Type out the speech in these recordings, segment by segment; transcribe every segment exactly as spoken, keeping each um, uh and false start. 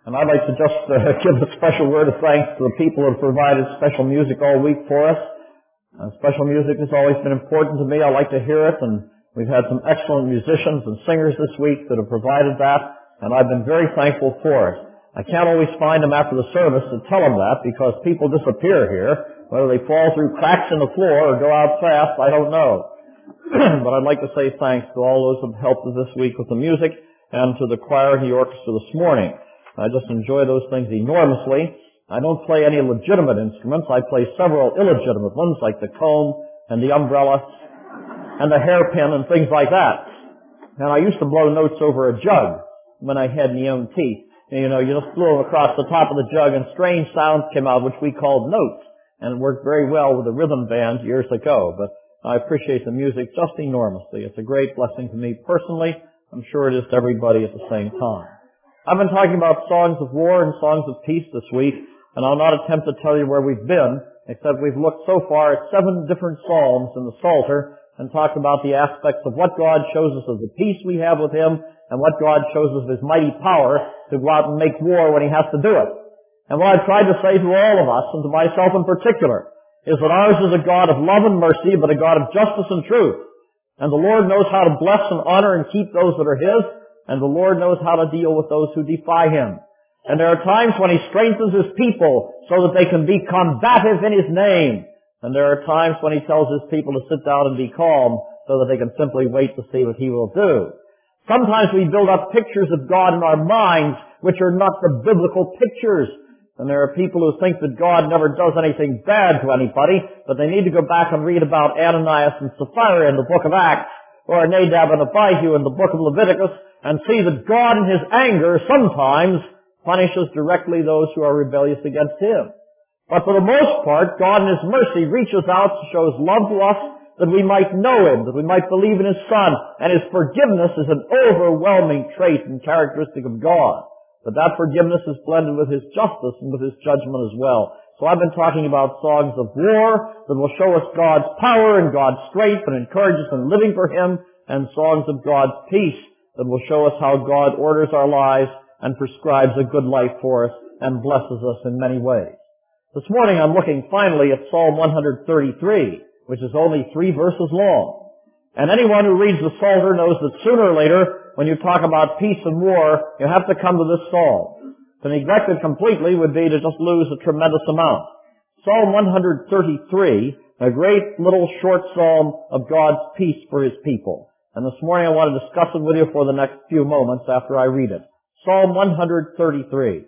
And I'd like to just uh, give a special word of thanks to the people who have provided special music all week for us. Uh, special music has always been important to me. I like to hear it, and we've had some excellent musicians and singers this week that have provided that, and I've been very thankful for it. I can't always find them after the service to tell them that because people disappear here. Whether they fall through cracks in the floor or go out fast, I don't know. But I'd like to say thanks to all those who have helped us this week with the music and to the choir and the orchestra this morning. I just enjoy those things enormously. I don't play any legitimate instruments. I play several illegitimate ones like the comb and the umbrella and the hairpin and things like that. And I used to blow notes over a jug when I had my own teeth. And, you know, you just blew them across the top of the jug and strange sounds came out which we called notes. And it worked very well with the rhythm band years ago. But I appreciate the music just enormously. It's a great blessing to me personally. I'm sure it is to everybody at the same time. I've been talking about songs of war and songs of peace this week, and I'll not attempt to tell you where we've been, except we've looked so far at seven different psalms in the Psalter and talked about the aspects of what God shows us of the peace we have with Him and what God shows us of His mighty power to go out and make war when He has to do it. And what I've tried to say to all of us, and to myself in particular, is that ours is a God of love and mercy, but a God of justice and truth. And the Lord knows how to bless and honor and keep those that are His, and the Lord knows how to deal with those who defy Him. And there are times when He strengthens His people so that they can be combative in His name. And there are times when He tells His people to sit down and be calm so that they can simply wait to see what He will do. Sometimes we build up pictures of God in our minds which are not the biblical pictures. And there are people who think that God never does anything bad to anybody, but they need to go back and read about Ananias and Sapphira in the book of Acts, or Nadab and Abihu in the book of Leviticus, and see that God in His anger sometimes punishes directly those who are rebellious against Him. But for the most part, God in His mercy reaches out and shows love to us that we might know Him, that we might believe in His Son, and His forgiveness is an overwhelming trait and characteristic of God. But that forgiveness is blended with His justice and with His judgment as well. So I've been talking about songs of war that will show us God's power and God's strength and encourage us in living for Him, and songs of God's peace that will show us how God orders our lives and prescribes a good life for us and blesses us in many ways. This morning I'm looking finally at Psalm one thirty-three, which is only three verses long. And anyone who reads the Psalter knows that sooner or later, when you talk about peace and war, you have to come to this psalm. To neglect it completely would be to just lose a tremendous amount. Psalm one thirty-three, a great little short psalm of God's peace for His people. And this morning I want to discuss it with you for the next few moments after I read it. Psalm one thirty-three.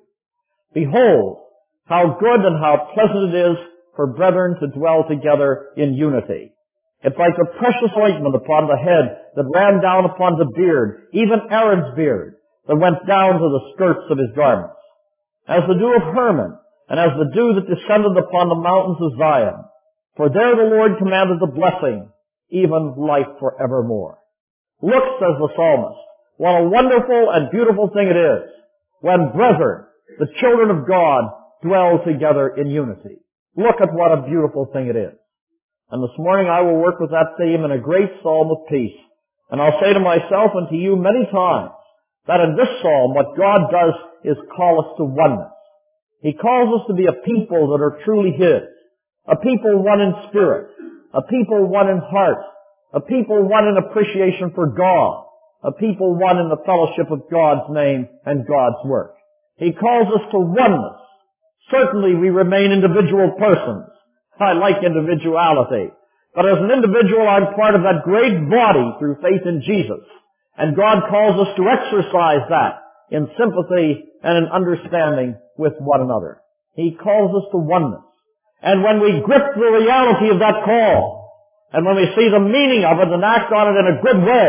Behold, how good and how pleasant it is for brethren to dwell together in unity. It's like a precious ointment upon the head that ran down upon the beard, even Aaron's beard, that went down to the skirts of his garments. As the dew of Hermon, and as the dew that descended upon the mountains of Zion. For there the Lord commanded the blessing, even life forevermore. Look, says the psalmist, what a wonderful and beautiful thing it is when brethren, the children of God, dwell together in unity. Look at what a beautiful thing it is. And this morning I will work with that theme in a great psalm of peace. And I'll say to myself and to you many times that in this psalm what God does is call us to oneness. He calls us to be a people that are truly His, a people one in spirit, a people one in heart, a people one in appreciation for God, a people one in the fellowship of God's name and God's work. He calls us to oneness. Certainly we remain individual persons. I like individuality. But as an individual, I'm part of that great body through faith in Jesus. And God calls us to exercise that in sympathy and in understanding with one another. He calls us to oneness. And when we grip the reality of that call, and when we see the meaning of it and act on it in a good way,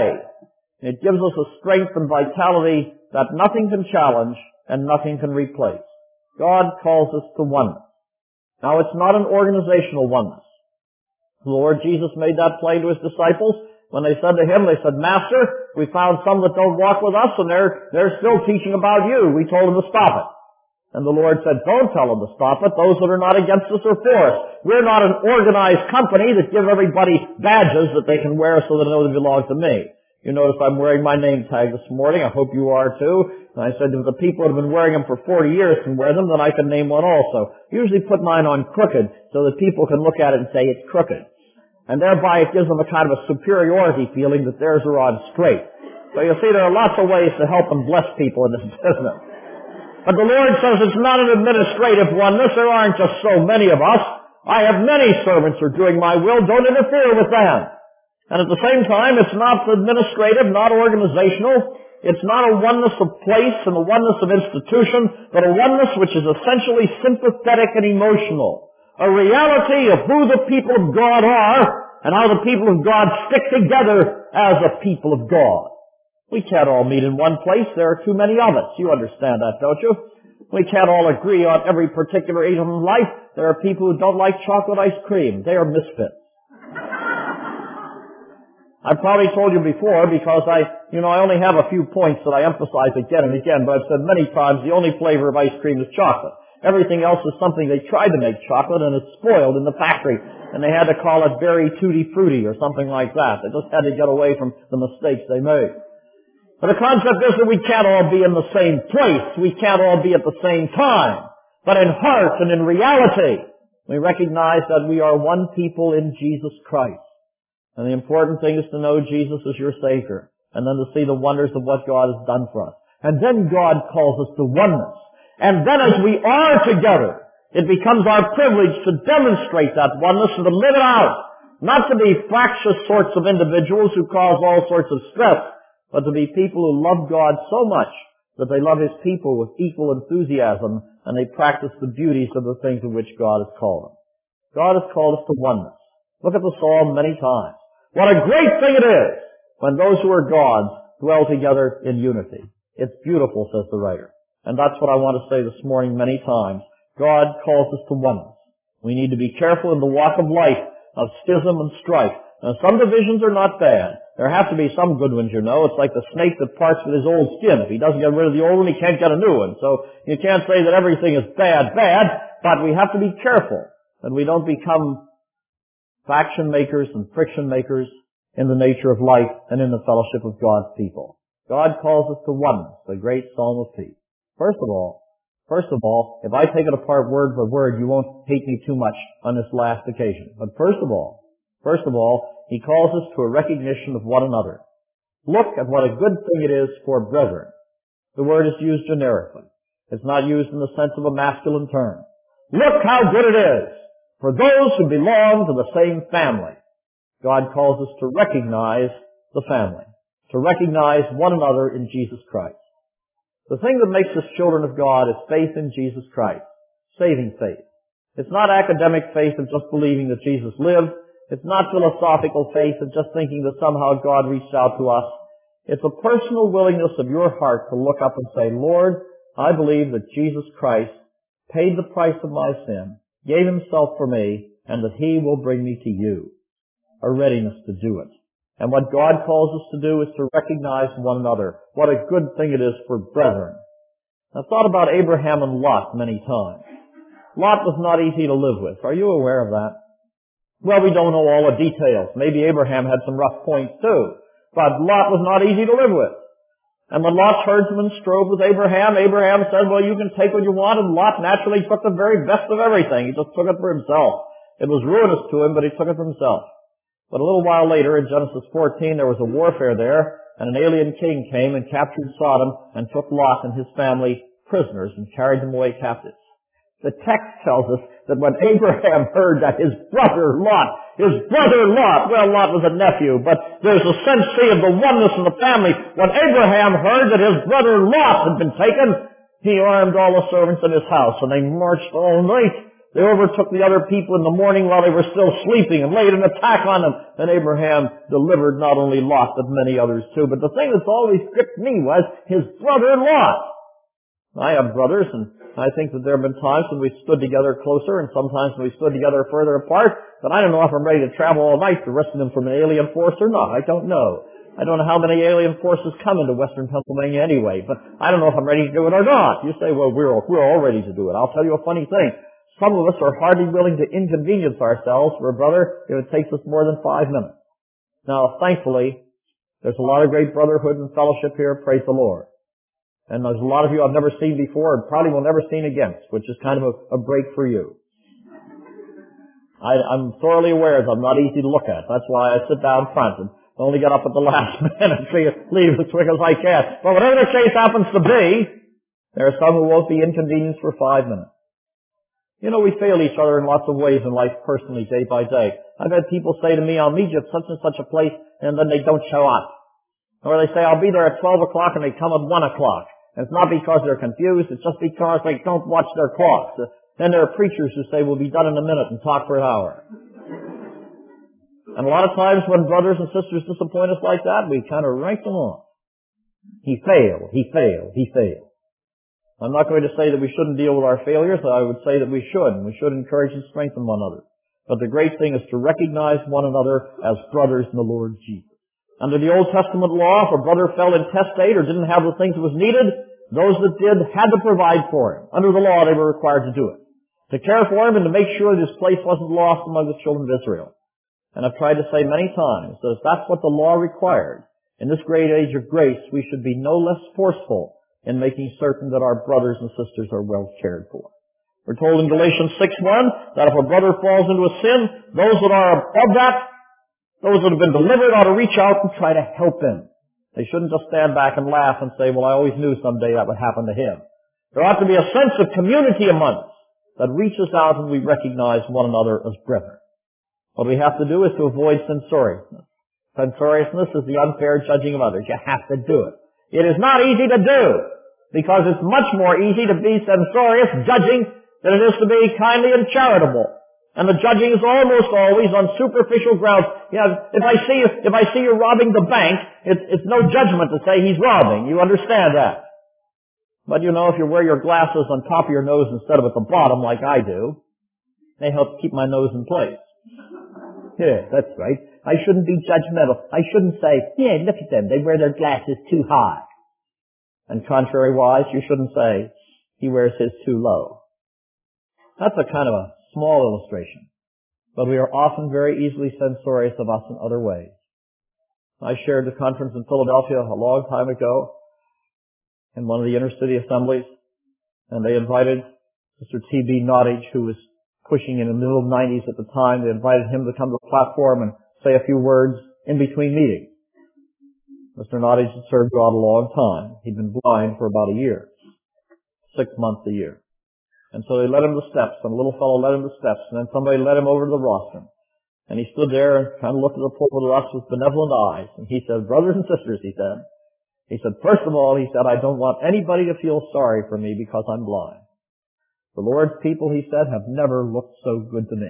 it gives us a strength and vitality that nothing can challenge and nothing can replace. God calls us to oneness. Now, it's not an organizational oneness. The Lord Jesus made that plain to His disciples. When they said to Him, they said, Master, we found some that don't walk with us, and they're, they're still teaching about you. We told them to stop it. And the Lord said, don't tell them to stop it. Those that are not against us are for us. We're not an organized company that give everybody badges that they can wear so they know they belong to me. You notice I'm wearing my name tag this morning. I hope you are too. And I said if the people that have been wearing them for forty years can wear them, then I can name one also. Usually put mine on crooked so that people can look at it and say it's crooked. And thereby it gives them a kind of a superiority feeling that theirs are on straight. So you see, there are lots of ways to help and bless people in this business. But the Lord says it's not an administrative oneness. There aren't just so many of us. I have many servants who are doing my will. Don't interfere with them. And at the same time, it's not administrative, not organizational. It's not a oneness of place and a oneness of institution, but a oneness which is essentially sympathetic and emotional. A reality of who the people of God are and how the people of God stick together as a people of God. We can't all meet in one place. There are too many of us. You understand that, don't you? We can't all agree on every particular item in life. There are people who don't like chocolate ice cream. They are misfits. I've probably told you before because I, you know, I only have a few points that I emphasize again and again, but I've said many times the only flavor of ice cream is chocolate. Everything else is something they tried to make chocolate and it's spoiled in the factory and they had to call it Berry Tutti Frutti or something like that. They just had to get away from the mistakes they made. But the concept is that we can't all be in the same place. We can't all be at the same time. But in heart and in reality, we recognize that we are one people in Jesus Christ. And the important thing is to know Jesus as your Savior, and then to see the wonders of what God has done for us. And then God calls us to oneness. And then as we are together, it becomes our privilege to demonstrate that oneness and to live it out. Not to be fractious sorts of individuals who cause all sorts of stress, but to be people who love God so much that they love His people with equal enthusiasm, and they practice the beauties of the things of which God has called them. God has called us to oneness. Look at the psalm many times. What a great thing it is when those who are God's dwell together in unity. It's beautiful, says the writer. And that's what I want to say this morning many times. God calls us to oneness. We need to be careful in the walk of life of schism and strife. Now, some divisions are not bad. There have to be some good ones, you know. It's like the snake that parts with his old skin. If he doesn't get rid of the old one, he can't get a new one. So you can't say that everything is bad, bad, but we have to be careful that we don't become faction makers and friction makers in the nature of life and in the fellowship of God's people. God calls us to oneness, the great psalm of peace. First of all, first of all, if I take it apart word for word, you won't hate me too much on this last occasion. But first of all, first of all, He calls us to a recognition of one another. Look at what a good thing it is for brethren. The word is used generically. It's not used in the sense of a masculine term. Look how good it is for those who belong to the same family. God calls us to recognize the family, to recognize one another in Jesus Christ. The thing that makes us children of God is faith in Jesus Christ, saving faith. It's not academic faith of just believing that Jesus lived. It's not philosophical faith of just thinking that somehow God reached out to us. It's a personal willingness of your heart to look up and say, Lord, I believe that Jesus Christ paid the price of my sin, gave Himself for me, and that He will bring me to you. A readiness to do it. And what God calls us to do is to recognize one another. What a good thing it is for brethren. I've thought about Abraham and Lot many times. Lot was not easy to live with. Are you aware of that? Well, we don't know all the details. Maybe Abraham had some rough points too. But Lot was not easy to live with. And when Lot's herdsmen strove with Abraham, Abraham said, well, you can take what you want, and Lot naturally took the very best of everything. He just took it for himself. It was ruinous to him, but he took it for himself. But a little while later, in Genesis fourteen, there was a warfare there, and an alien king came and captured Sodom and took Lot and his family prisoners and carried them away captives. The text tells us that when Abraham heard that his brother Lot, his brother Lot, well, Lot was a nephew, but there's a sense, see, of the oneness of the family. When Abraham heard that his brother Lot had been taken, he armed all the servants in his house, and they marched all night. They overtook the other people in the morning while they were still sleeping and laid an attack on them. And Abraham delivered not only Lot, but many others too. But the thing that's always gripped me was his brother Lot. I have brothers, and I think that there have been times when we stood together closer and sometimes when we stood together further apart. But I don't know if I'm ready to travel all night to rescue them from an alien force or not. I don't know. I don't know how many alien forces come into western Pennsylvania anyway, but I don't know if I'm ready to do it or not. You say, well, we're, we're all ready to do it. I'll tell you a funny thing. Some of us are hardly willing to inconvenience ourselves for a brother if it takes us more than five minutes. Now, thankfully, There's a lot of great brotherhood and fellowship here, praise the Lord. And there's a lot of you I've never seen before and probably will never seen again, which is kind of a, a break for you. I, I'm thoroughly aware that I'm not easy to look at. That's why I sit down front and only get up at the last minute and see it leave as quick as I can. But whatever the case happens to be, there are some who won't be inconvenienced for five minutes. You know, we fail each other in lots of ways in life personally, day by day. I've had people say to me, I'll meet you at such and such a place, and then they don't show up. Or they say, I'll be there at twelve o'clock, and they come at one o'clock. And it's not because they're confused, it's just because they don't watch their clocks. Then there are preachers who say, we'll be done in a minute and talk for an hour. And a lot of times when brothers and sisters disappoint us like that, we kind of write them off. He failed, he failed, he failed. I'm not going to say that we shouldn't deal with our failures. I would say that we should, and we should encourage and strengthen one another. But the great thing is to recognize one another as brothers in the Lord Jesus. Under the Old Testament law, if a brother fell intestate or didn't have the things that was needed, those that did had to provide for him. Under the law, they were required to do it. To care for him and to make sure that his place wasn't lost among the children of Israel. And I've tried to say many times that if that's what the law required, in this great age of grace, we should be no less forceful in making certain that our brothers and sisters are well cared for. We're told in Galatians six one that if a brother falls into a sin, those that are above that, those that have been delivered ought to reach out and try to help him. They shouldn't just stand back and laugh and say, well, I always knew someday that would happen to him. There ought to be a sense of community among us that reaches out and we recognize one another as brethren. What we have to do is to avoid censoriousness. Censoriousness is the unfair judging of others. You have to do it. It is not easy to do, because it's much more easy to be censorious, judging, than it is to be kindly and charitable. And the judging is almost always on superficial grounds. You know, if I see you, if I see you robbing the bank, it's, it's no judgment to say he's robbing. You understand that. But you know, if you wear your glasses on top of your nose instead of at the bottom like I do, they help keep my nose in place. Yeah, that's right. I shouldn't be judgmental. I shouldn't say, yeah, look at them. They wear their glasses too high. And contrary-wise, you shouldn't say, he wears his too low. That's a kind of a small illustration. But we are often very easily censorious of us in other ways. I shared the conference in Philadelphia a long time ago in one of the inner city assemblies, and they invited Mister T B Nottage, who was pushing in the middle of the nineties at the time. They invited him to come to the platform and say a few words in between meetings. Mister Nottage had served God a long time. He'd been blind for about a year, six months a year. And so they led him to steps, and a little fellow led him to steps, and then somebody led him over to the rostrum. And he stood there and kind of looked at the pulpit with us with benevolent eyes. And he said, brothers and sisters, he said, he said, first of all, he said, I don't want anybody to feel sorry for me because I'm blind. The Lord's people, he said, have never looked so good to me.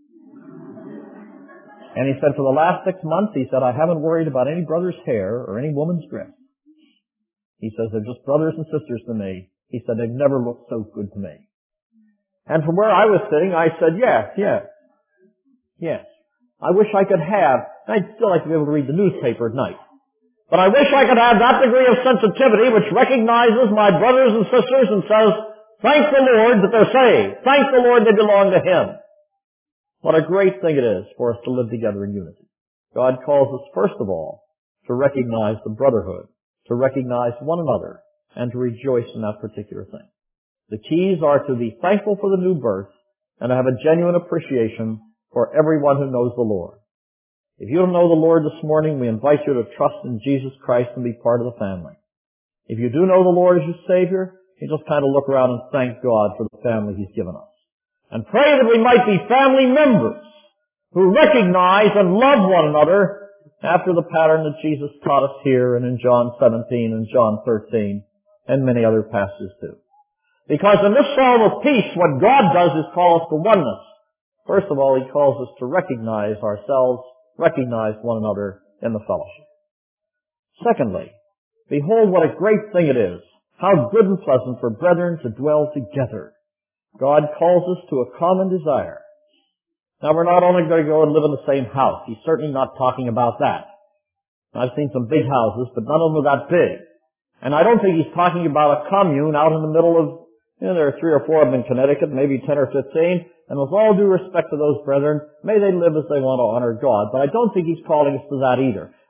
And he said, for the last six months, he said, I haven't worried about any brother's hair or any woman's dress. He says, they're just brothers and sisters to me. He said, they've never looked so good to me. And from where I was sitting, I said, yes, yes, yes. I wish I could have, I'd still like to be able to read the newspaper at night. But I wish I could have that degree of sensitivity which recognizes my brothers and sisters and says, thank the Lord that they're saved. Thank the Lord they belong to Him. What a great thing it is for us to live together in unity. God calls us, first of all, to recognize the brotherhood, to recognize one another, and to rejoice in that particular thing. The keys are to be thankful for the new birth and to have a genuine appreciation for everyone who knows the Lord. If you don't know the Lord this morning, we invite you to trust in Jesus Christ and be part of the family. If you do know the Lord as your Savior, you just kind of look around and thank God for the family He's given us. And pray that we might be family members who recognize and love one another after the pattern that Jesus taught us here and in John seventeen and John thirteen and many other passages too. Because in this psalm of peace, what God does is call us to oneness. First of all, He calls us to recognize ourselves, recognize one another in the fellowship. Secondly, behold what a great thing it is, how good and pleasant for brethren to dwell together. God calls us to a common desire. Now, we're not only going to go and live in the same house. He's certainly not talking about that. I've seen some big houses, but none of them are that big. And I don't think He's talking about a commune out in the middle of, you know, there are three or four of them in Connecticut, maybe ten or fifteen, and with all due respect to those brethren, may they live as they want to honor God. But I don't think He's calling us to that either.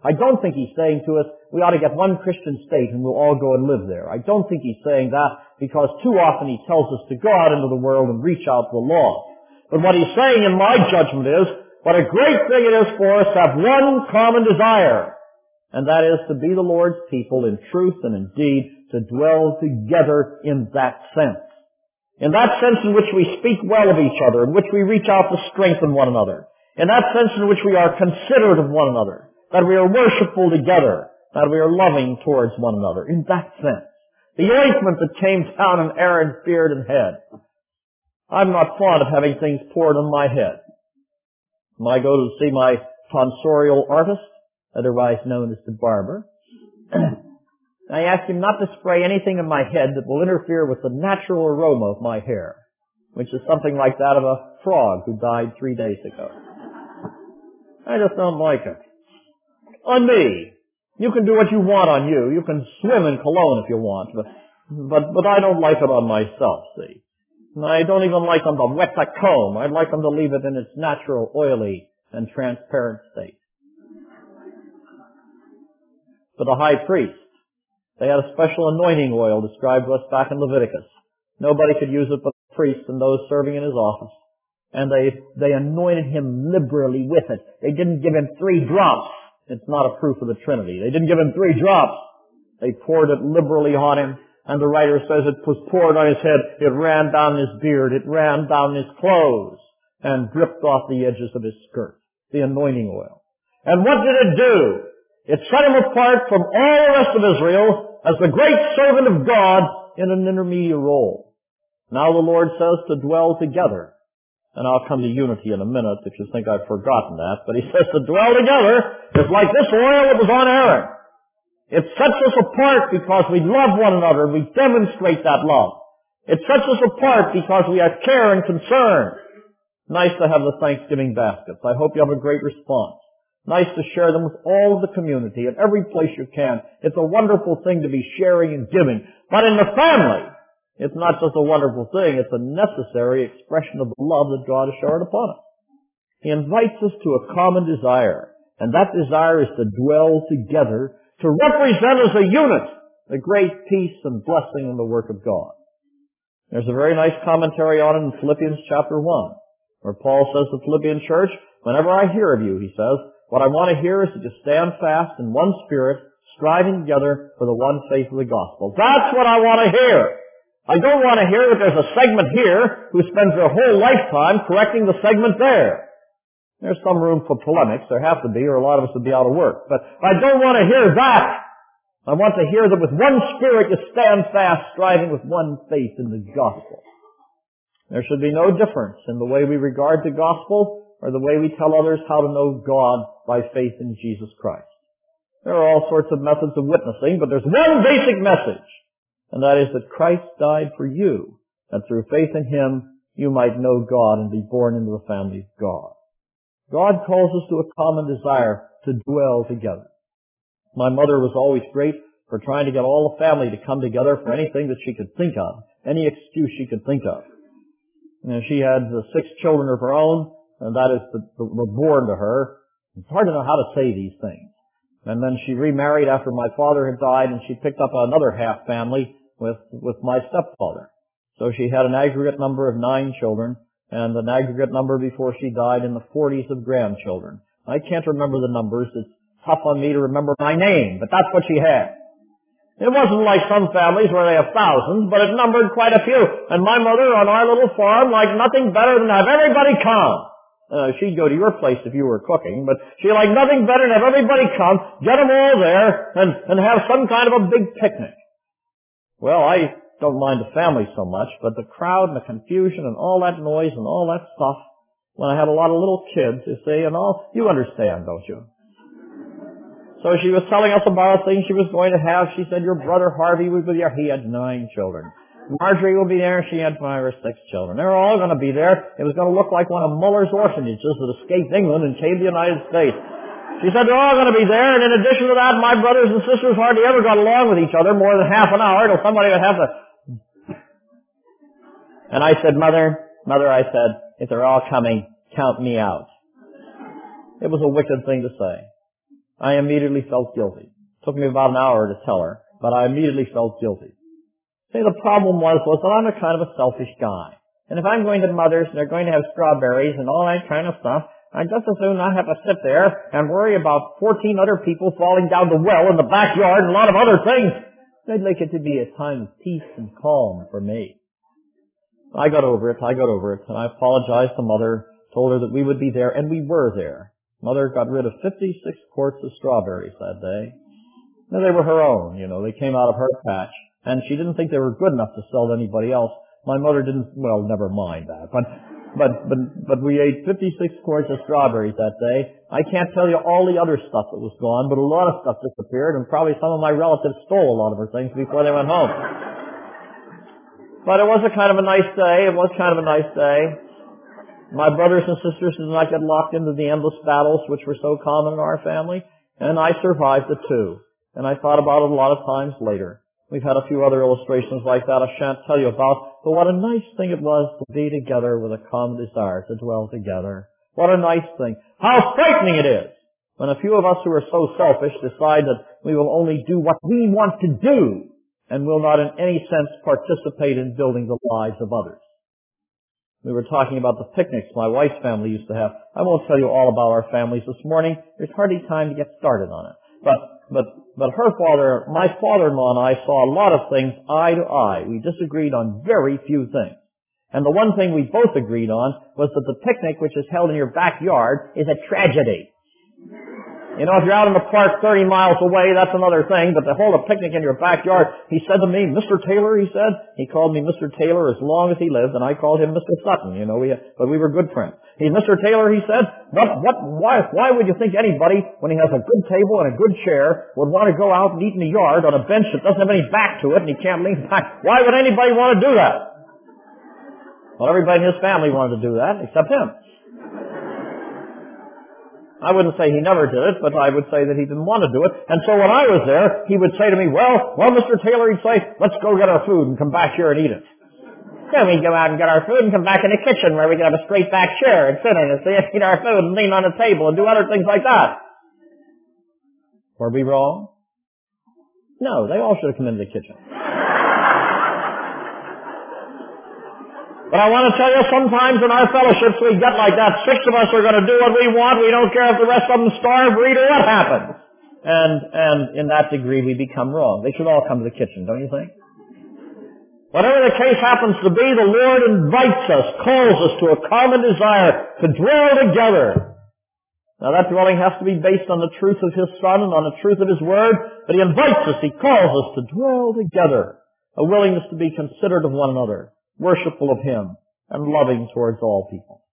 I don't think he's saying to us, we ought to get one Christian state and we'll all go and live there. I don't think he's saying that, because too often he tells us to go out into the world and reach out to the lost. But what he's saying in my judgment is, what a great thing it is for us to have one common desire, and that is to be the Lord's people in truth and in deed, to dwell together in that sense. In that sense in which we speak well of each other, in which we reach out to strengthen one another. In that sense in which we are considerate of one another, that we are worshipful together, that we are loving towards one another. In that sense. The ointment that came down on Aaron's beard and head. I'm not fond of having things poured on my head. When I go to see my tonsorial artist, otherwise known as the barber, I ask him not to spray anything in my head that will interfere with the natural aroma of my hair, which is something like that of a frog who died three days ago. I just don't like it. On me. You can do what you want on you. You can swim in cologne if you want, but, but, but I don't like it on myself, see. And I don't even like them to wet the comb. I'd like them to leave it in its natural, oily, and transparent state. For the high priest, they had a special anointing oil described to us back in Leviticus. Nobody could use it but the priest and those serving in his office. And they, they anointed him liberally with it. They didn't give him three drops. It's not a proof of the Trinity. They didn't give him three drops. They poured it liberally on him. And the writer says it was poured on his head. It ran down his beard. It ran down his clothes and dripped off the edges of his skirt. The anointing oil. And what did it do? It set him apart from all the rest of Israel as the great servant of God in an intermediate role. Now the Lord says to dwell together. And I'll come to unity in a minute if you think I've forgotten that. But he says to dwell together is like this oil that was on Aaron. It sets us apart because we love one another and we demonstrate that love. It sets us apart because we have care and concern. Nice to have the Thanksgiving baskets. I hope you have a great response. Nice to share them with all of the community in every place you can. It's a wonderful thing to be sharing and giving. But in the family, it's not just a wonderful thing, it's a necessary expression of the love that God has showered upon us. He invites us to a common desire, and that desire is to dwell together, to represent as a unit the great peace and blessing in the work of God. There's a very nice commentary on it in Philippians chapter one, where Paul says to the Philippian church, whenever I hear of you, he says, what I want to hear is that you stand fast in one spirit, striving together for the one faith of the gospel. That's what I want to hear. I don't want to hear that there's a segment here who spends their whole lifetime correcting the segment there. There's some room for polemics. There have to be, or a lot of us would be out of work. But I don't want to hear that. I want to hear that with one spirit you stand fast, striving with one faith in the gospel. There should be no difference in the way we regard the gospel or the way we tell others how to know God by faith in Jesus Christ. There are all sorts of methods of witnessing, but there's one basic message. And that is that Christ died for you, that through faith in Him, you might know God and be born into the family of God. God calls us to a common desire to dwell together. My mother was always great for trying to get all the family to come together for anything that she could think of, any excuse she could think of. You know, she had uh, six children of her own, and that is, that were born to her. It's hard to know how to say these things. And then she remarried after my father had died, and she picked up another half family with, with my stepfather. So she had an aggregate number of nine children, and an aggregate number before she died in the forties of grandchildren. I can't remember the numbers. It's tough on me to remember my name, but that's what she had. It wasn't like some families where they have thousands, but it numbered quite a few. And my mother on our little farm liked nothing better than have everybody come. Uh, she'd go to your place if you were cooking, but she liked nothing better than have everybody come, get them all there, and, and have some kind of a big picnic. Well, I don't mind the family so much, but the crowd and the confusion and all that noise and all that stuff, when I had a lot of little kids, you see, and all, you understand, don't you? So she was telling us about a thing she was going to have. She said, your brother Harvey was with you. He had nine children. Marjorie will be there. She had five or six children. They were all going to be there. It was going to look like one of Muller's orphanages that escaped England and came to the United States. She said they're all going to be there, and in addition to that, my brothers and sisters hardly ever got along with each other more than half an hour till somebody would have to... And I said, Mother, Mother, I said, if they're all coming, count me out. It was a wicked thing to say. I immediately felt guilty. It took me about an hour to tell her, but I immediately felt guilty. See, the problem was, was that I'm a kind of a selfish guy. And if I'm going to Mother's and they're going to have strawberries and all that kind of stuff, I'd just as soon not have to sit there and worry about fourteen other people falling down the well in the backyard and a lot of other things. I'd like it to be a time of peace and calm for me. I got over it, I got over it, and I apologized to Mother, told her that we would be there, and we were there. Mother got rid of fifty-six quarts of strawberries that day. Now, they were her own, you know, they came out of her patch, and she didn't think they were good enough to sell to anybody else. My mother didn't, well, never mind that, but, but, but, but we ate fifty-six quarts of strawberries that day. I can't tell you all the other stuff that was gone, but a lot of stuff disappeared, and probably some of my relatives stole a lot of her things before they went home. But it was a kind of a nice day, it was kind of a nice day. My brothers and sisters did not get locked into the endless battles which were so common in our family, and I survived it too. And I thought about it a lot of times later. We've had a few other illustrations like that I shan't tell you about, but what a nice thing it was to be together with a common desire to dwell together. What a nice thing. How frightening it is when a few of us who are so selfish decide that we will only do what we want to do and will not in any sense participate in building the lives of others. We were talking about the picnics my wife's family used to have. I won't tell you all about our families this morning. There's hardly time to get started on it. But But, but her father, my father-in-law and I saw a lot of things eye to eye. We disagreed on very few things. And the one thing we both agreed on was that the picnic, which is held in your backyard, is a tragedy. You know, if you're out in the park thirty miles away, that's another thing, but to hold a picnic in your backyard, he said to me, Mister Taylor, he said, he called me Mister Taylor as long as he lived, and I called him Mister Sutton, you know, we, but we were good friends. He's Mister Taylor, he said, what, what, why, why would you think anybody, when he has a good table and a good chair, would want to go out and eat in the yard on a bench that doesn't have any back to it and he can't lean back? Why would anybody want to do that? Well, everybody in his family wanted to do that, except him. I wouldn't say he never did it, but I would say that he didn't want to do it. And so when I was there, he would say to me, well, well, Mister Taylor, he'd say, let's go get our food and come back here and eat it. Then we'd go out and get our food and come back in the kitchen where we could have a straight back chair and sit in it and eat our food and lean on the table and do other things like that. Were we wrong? No, they all should have come into the kitchen. But I want to tell you, sometimes in our fellowships we get like that. Six of us are going to do what we want. We don't care if the rest of them starve or eat or what happens. And, and in that degree we become wrong. They should all come to the kitchen, don't you think? Whatever the case happens to be, the Lord invites us, calls us to a common desire to dwell together. Now that dwelling has to be based on the truth of His Son and on the truth of His Word, but He invites us, He calls us to dwell together. A willingness to be considerate of one another, worshipful of Him, and loving towards all people.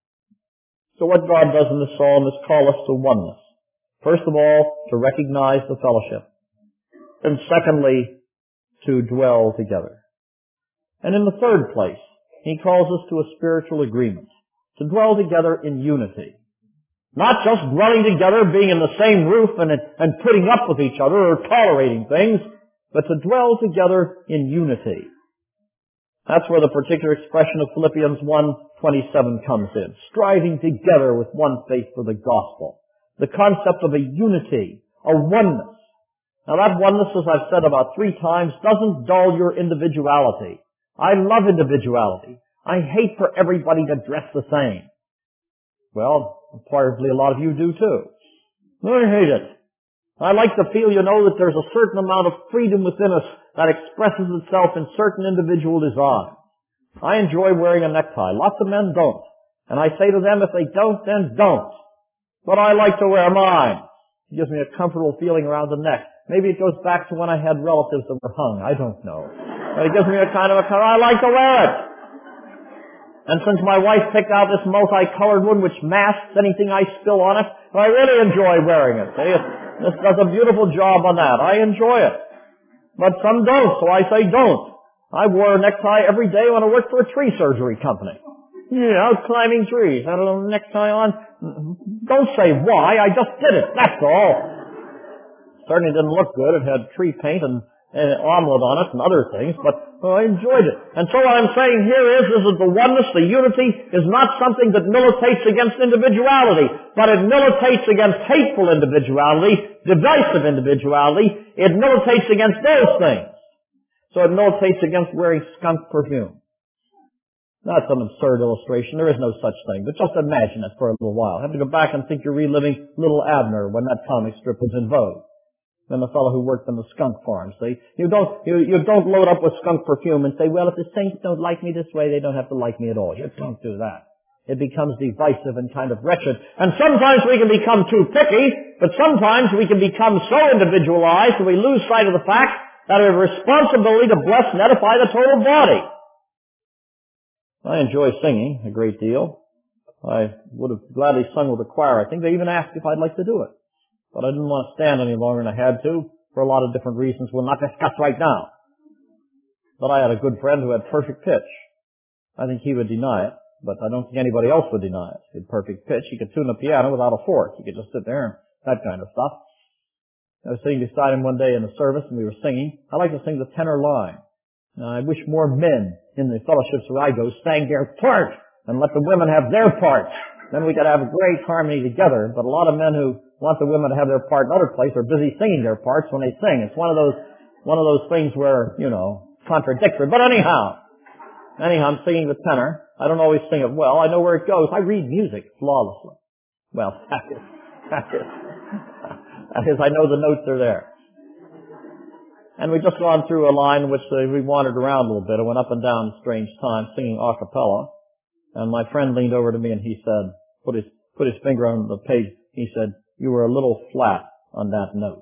So what God does in this psalm is call us to oneness. First of all, to recognize the fellowship. And secondly, to dwell together. And in the third place, He calls us to a spiritual agreement, to dwell together in unity. Not just dwelling together, being in the same roof and, and putting up with each other or tolerating things, but to dwell together in unity. That's where the particular expression of Philippians one twenty-seven comes in. Striving together with one faith for the gospel. The concept of a unity, a oneness. Now that oneness, as I've said about three times, doesn't dull your individuality. I love individuality. I hate for everybody to dress the same. Well, probably a lot of you do too. I hate it. I like to feel, you know, that there's a certain amount of freedom within us that expresses itself in certain individual designs. I enjoy wearing a necktie. Lots of men don't. And I say to them, if they don't, then don't. But I like to wear mine. It gives me a comfortable feeling around the neck. Maybe it goes back to when I had relatives that were hung. I don't know. But it gives me a kind of a color. I like to wear it. And since my wife picked out this multicolored one which masks anything I spill on it, I really enjoy wearing it. See, this does a beautiful job on that. I enjoy it. But some don't, so I say don't. I wore a necktie every day when I worked for a tree surgery company. Yeah, out climbing trees. Had a little necktie on. Don't say why, I just did it, that's all. Certainly didn't look good. It had tree paint and and omelet on it and other things, but well, I enjoyed it. And so what I'm saying here is, is that the oneness, the unity, is not something that militates against individuality, but it militates against hateful individuality, divisive individuality. It militates against those things. So it militates against wearing skunk perfume. That's an absurd illustration. There is no such thing. But just imagine it for a little while. Have to go back and think you're reliving Little Abner when that comic strip was in vogue. Then the fellow who worked in the skunk farm, see? You don't, you, you don't load up with skunk perfume and say, well, if the saints don't like me this way, they don't have to like me at all. You don't do that. It becomes divisive and kind of wretched. And sometimes we can become too picky, but sometimes we can become so individualized that we lose sight of the fact that we have a responsibility to bless and edify the total body. I enjoy singing a great deal. I would have gladly sung with the choir. I think they even asked if I'd like to do it. But I didn't want to stand any longer than I had to for a lot of different reasons we'll not discuss right now. But I had a good friend who had perfect pitch. I think he would deny it, but I don't think anybody else would deny it. He had perfect pitch. He could tune the piano without a fork. He could just sit there and that kind of stuff. I was sitting beside him one day in the service and we were singing. I like to sing the tenor line. Now, I wish more men in the fellowships where I go sang their part and let the women have their part. Then we could have a great harmony together. But a lot of men who want the women to have their part in other place are busy singing their parts when they sing. It's one of those, one of those things where, you know, contradictory. But anyhow, anyhow, I'm singing the tenor. I don't always sing it well. I know where it goes. I read music flawlessly. Well, that is, that is, that is, I know the notes are there. And we just gone through a line in which uh, we wandered around a little bit. I went up and down strange times singing a cappella. And my friend leaned over to me and he said, put his, put his finger on the page. He said, you were a little flat on that note.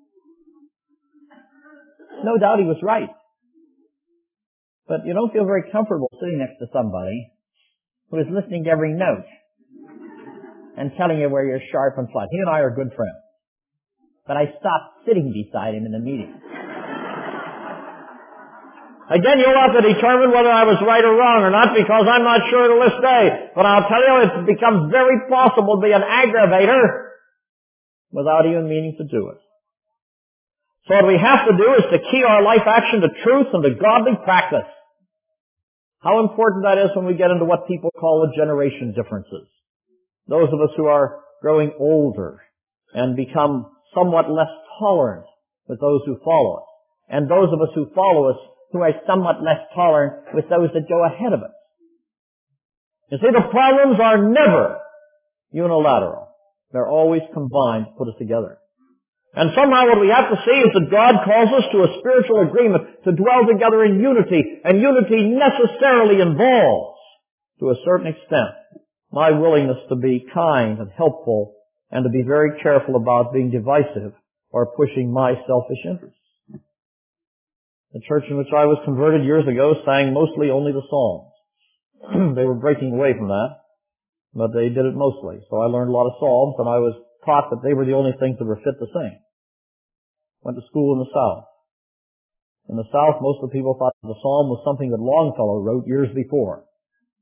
No doubt he was right. But you don't feel very comfortable sitting next to somebody who is listening to every note and telling you where you're sharp and flat. He and I are good friends. But I stopped sitting beside him in the meeting. Again, you'll have to determine whether I was right or wrong or not, because I'm not sure to this day. But I'll tell you, it's become very possible to be an aggravator without even meaning to do it. So what we have to do is to key our life action to truth and to godly practice. How important that is when we get into what people call the generation differences. Those of us who are growing older and become somewhat less tolerant with those who follow us. And those of us who follow us who are somewhat less tolerant with those that go ahead of us. You see, the problems are never unilateral. They're always combined to put us together. And somehow what we have to see is that God calls us to a spiritual agreement to dwell together in unity, and unity necessarily involves, to a certain extent, my willingness to be kind and helpful and to be very careful about being divisive or pushing my selfish interests. The church in which I was converted years ago sang mostly only the Psalms. They were breaking away from that, but they did it mostly. So I learned a lot of Psalms, and I was taught that they were the only things that were fit to sing. Went to school in the South. In the South, most of the people thought the Psalm was something that Longfellow wrote years before.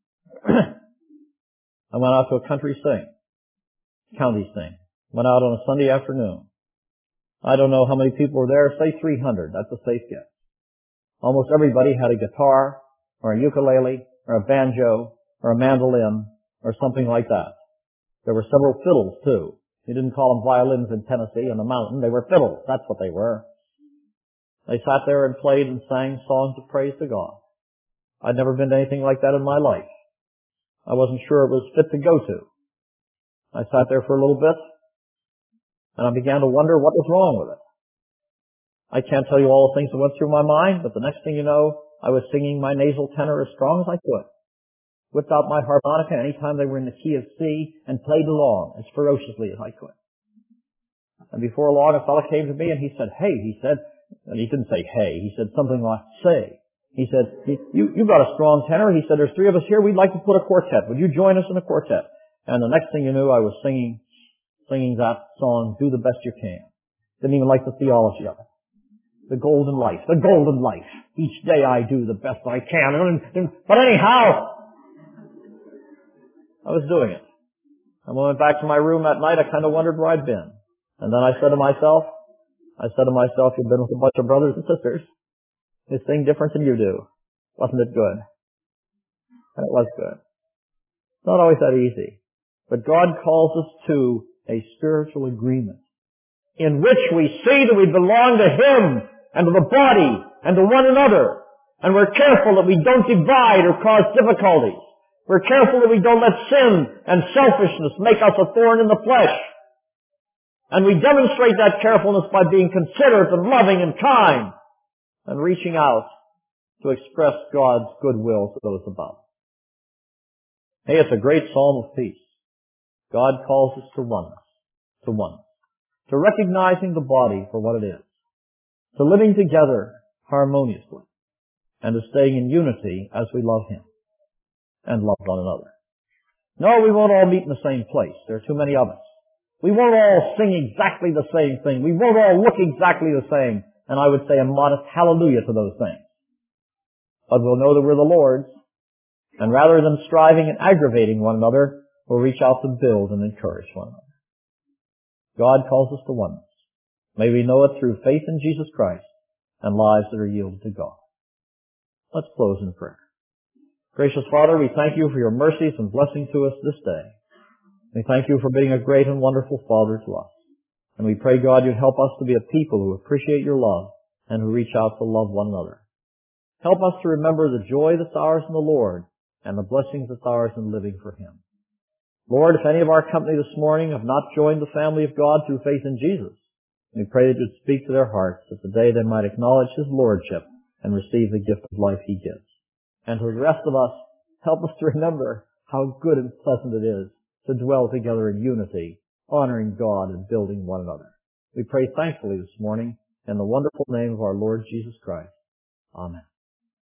I went out to a country sing, county sing. Went out on a Sunday afternoon. I don't know how many people were there. Say three hundred. That's a safe guess. Almost everybody had a guitar, or a ukulele, or a banjo, or a mandolin, or something like that. There were several fiddles, too. You didn't call them violins in Tennessee, in the mountain. They were fiddles. That's what they were. They sat there and played and sang songs of praise to God. I'd never been to anything like that in my life. I wasn't sure it was fit to go to. I sat there for a little bit, and I began to wonder what was wrong with it. I can't tell you all the things that went through my mind, but the next thing you know, I was singing my nasal tenor as strong as I could. Whipped out my harmonica anytime they were in the key of C and played along as ferociously as I could. And before long, a fellow came to me and he said, hey, he said, and he didn't say hey, he said something like say. He said, you, you got a strong tenor. He said, there's three of us here. We'd like to put a quartet. Would you join us in a quartet? And the next thing you knew, I was singing, singing that song, Do the Best You Can. Didn't even like the theology of it. The golden life, the golden life. Each day I do the best I can. And, and, but anyhow, I was doing it. And when I went back to my room that night, I kind of wondered where I'd been. And then I said to myself, I said to myself, you've been with a bunch of brothers and sisters who sing different than you do. Wasn't it good? And it was good. It's not always that easy. But God calls us to a spiritual agreement in which we see that we belong to Him and to the body and to one another. And we're careful that we don't divide or cause difficulties. We're careful that we don't let sin and selfishness make us a thorn in the flesh. And we demonstrate that carefulness by being considerate and loving and kind and reaching out to express God's goodwill to those above. Hey, it's a great psalm of peace. God calls us to oneness, to oneness, to recognizing the body for what it is, to living together harmoniously, and to staying in unity as we love Him and love one another. No, we won't all meet in the same place. There are too many of us. We won't all sing exactly the same thing. We won't all look exactly the same. And I would say a modest hallelujah to those things. But we'll know that we're the Lord's. And rather than striving and aggravating one another, we'll reach out to build and encourage one another. God calls us to oneness. May we know it through faith in Jesus Christ and lives that are yielded to God. Let's close in prayer. Gracious Father, we thank you for your mercies and blessing to us this day. We thank you for being a great and wonderful Father to us. And we pray, God, you'd help us to be a people who appreciate your love and who reach out to love one another. Help us to remember the joy that's ours in the Lord and the blessings that's ours in living for Him. Lord, if any of our company this morning have not joined the family of God through faith in Jesus, we pray that you'd speak to their hearts that today they might acknowledge His Lordship and receive the gift of life He gives. And to the rest of us, help us to remember how good and pleasant it is to dwell together in unity, honoring God and building one another. We pray thankfully this morning in the wonderful name of our Lord Jesus Christ. Amen.